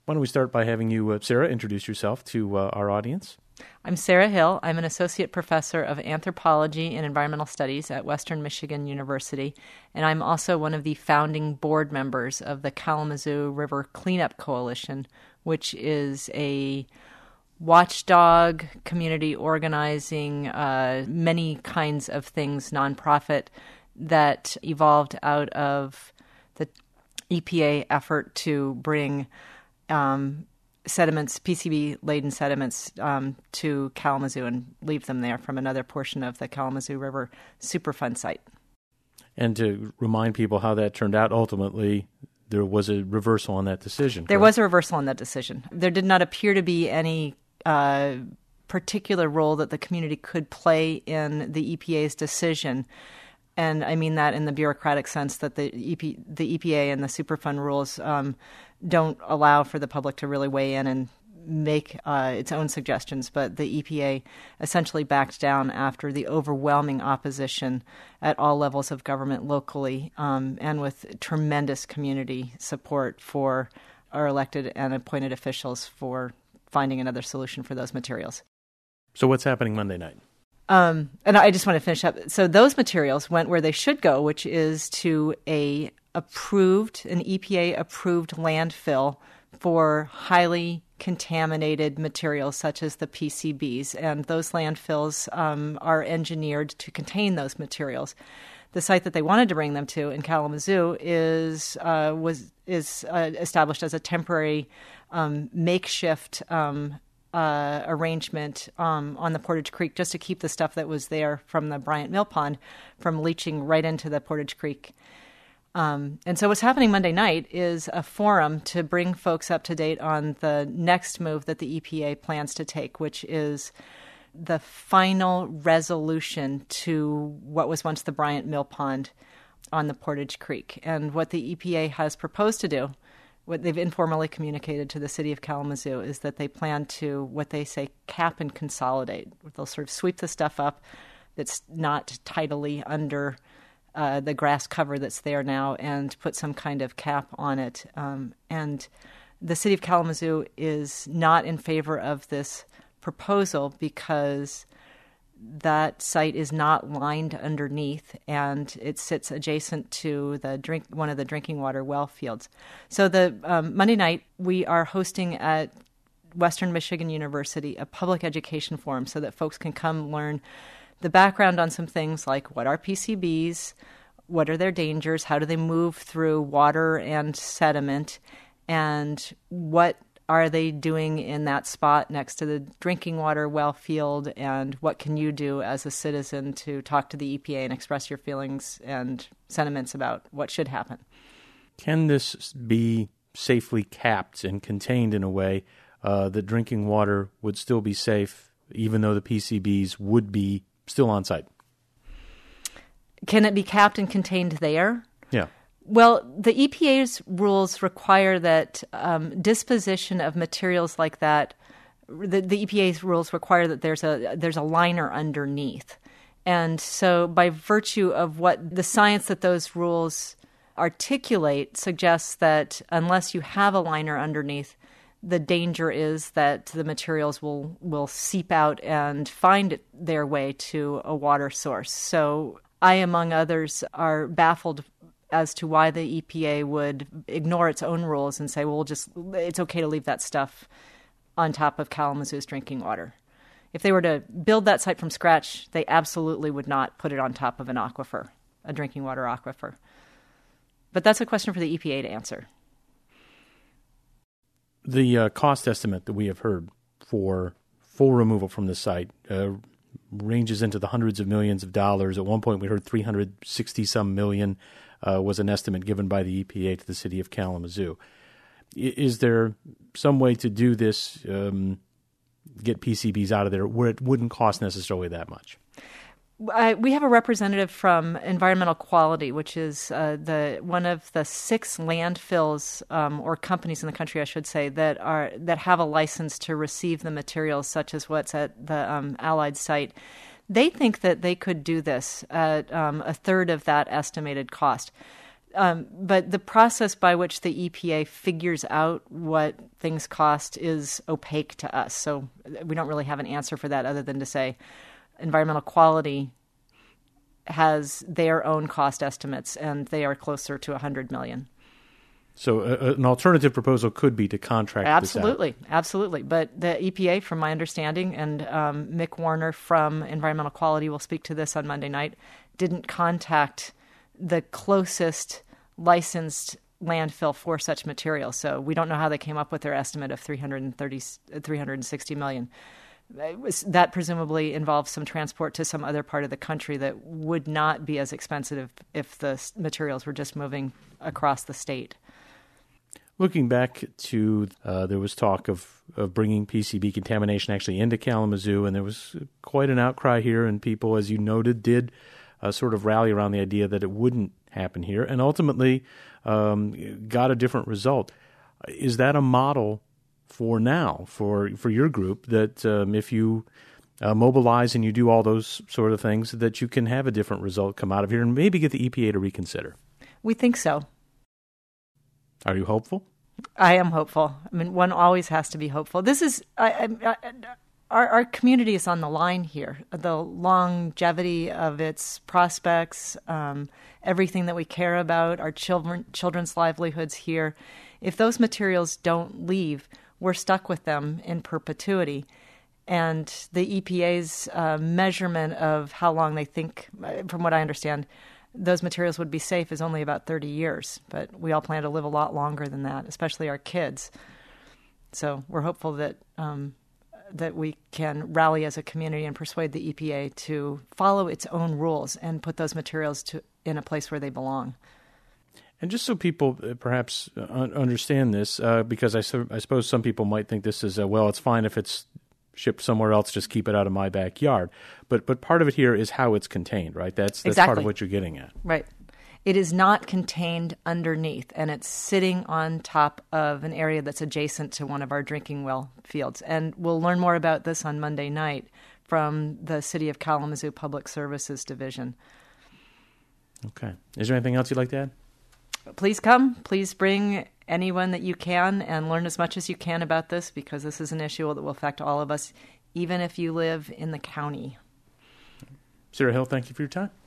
Why don't we start by having you, Sarah, introduce yourself to our audience? I'm Sarah Hill. I'm an associate professor of anthropology and environmental studies at Western Michigan University, and I'm also one of the founding board members of the Kalamazoo River Cleanup Coalition, which is a watchdog, community organizing, many kinds of things, nonprofit that evolved out of the EPA effort to bring sediments, PCB-laden sediments, to Kalamazoo and leave them there from another portion of the Kalamazoo River Superfund site. And to remind people how that turned out, ultimately, there was a reversal on that decision. There was a reversal on that decision. There did not appear to be any particular role that the community could play in the EPA's decision. And I mean that in the bureaucratic sense that the EPA and the Superfund rules don't allow for the public to really weigh in and make its own suggestions. But the EPA essentially backed down after the overwhelming opposition at all levels of government locally, and with tremendous community support for our elected and appointed officials for finding another solution for those materials. So what's happening Monday night? And I just want to finish up. So those materials went where they should go, which is to an EPA-approved landfill for highly contaminated materials such as the PCBs. And those landfills are engineered to contain those materials. The site that they wanted to bring them to in Kalamazoo is established as a temporary makeshift arrangement on the Portage Creek, just to keep the stuff that was there from the Bryant Mill Pond from leaching right into the Portage Creek. And so what's happening Monday night is a forum to bring folks up to date on the next move that the EPA plans to take, which is the final resolution to what was once the Bryant Mill Pond on the Portage Creek. And what the EPA has proposed to do, what they've informally communicated to the city of Kalamazoo, is that they plan to, what they say, cap and consolidate. They'll sort of sweep the stuff up that's not tidily under the grass cover that's there now and put some kind of cap on it. And the city of Kalamazoo is not in favor of this proposal because that site is not lined underneath, and it sits adjacent to one of the drinking water well fields. So the Monday night, we are hosting at Western Michigan University a public education forum so that folks can come learn the background on some things like what are PCBs, what are their dangers, how do they move through water and sediment, and what are they doing in that spot next to the drinking water well field, and what can you do as a citizen to talk to the EPA and express your feelings and sentiments about what should happen? Can this be safely capped and contained in a way that drinking water would still be safe, even though the PCBs would be still on site? Can it be capped and contained there? Yeah. Well, the EPA's rules require that disposition of materials like that. The EPA's rules require that there's a liner underneath, and so by virtue of what the science that those rules articulate suggests that unless you have a liner underneath, the danger is that the materials will seep out and find their way to a water source. So I, among others, are baffled as to why the EPA would ignore its own rules and say, well, it's okay to leave that stuff on top of Kalamazoo's drinking water. If they were to build that site from scratch, they absolutely would not put it on top of an aquifer, a drinking water aquifer. But that's a question for the EPA to answer. The cost estimate that we have heard for full removal from the site ranges into the hundreds of millions of dollars. At one point, we heard $360-some million was an estimate given by the EPA to the city of Kalamazoo. Is there some way to do this, get PCBs out of there, where it wouldn't cost necessarily that much? We have a representative from Environmental Quality, which is one of the 6 landfills or companies in the country, I should say, that have a license to receive the materials, such as what's at the Allied site. They think that they could do this at a third of that estimated cost. But the process by which the EPA figures out what things cost is opaque to us. So we don't really have an answer for that other than to say environmental quality has their own cost estimates, and they are closer to $100 million. So an alternative proposal could be to contract this out. Absolutely. But the EPA, from my understanding, and Mick Warner from Environmental Quality will speak to this on Monday night, didn't contact the closest licensed landfill for such material. So we don't know how they came up with their estimate of $360 million. That presumably involves some transport to some other part of the country that would not be as expensive if the materials were just moving across the state. Looking back to, there was talk of bringing PCB contamination actually into Kalamazoo, and there was quite an outcry here, and people, as you noted, did sort of rally around the idea that it wouldn't happen here, and ultimately got a different result. Is that a model for now, for your group, that if you mobilize and you do all those sort of things, that you can have a different result come out of here and maybe get the EPA to reconsider? We think so. Are you hopeful? I am hopeful. I mean, one always has to be hopeful. This is our community is on the line here. The longevity of its prospects, everything that we care about, our children's livelihoods here. If those materials don't leave, we're stuck with them in perpetuity. And the EPA's measurement of how long they think, from what I understand, those materials would be safe is only about 30 years. But we all plan to live a lot longer than that, especially our kids. So we're hopeful that that we can rally as a community and persuade the EPA to follow its own rules and put those materials in a place where they belong. And just so people perhaps understand this, because I suppose some people might think this is, well, it's fine if it's shipped somewhere else, just keep it out of my backyard. But part of it here is how it's contained, right? That's exactly part of what you're getting at. Right. It is not contained underneath, and it's sitting on top of an area that's adjacent to one of our drinking well fields. And we'll learn more about this on Monday night from the City of Kalamazoo Public Services Division. Okay. Is there anything else you'd like to add? Please come. Please bring anyone that you can and learn as much as you can about this, because this is an issue that will affect all of us, even if you live in the county. Sarah Hill, thank you for your time.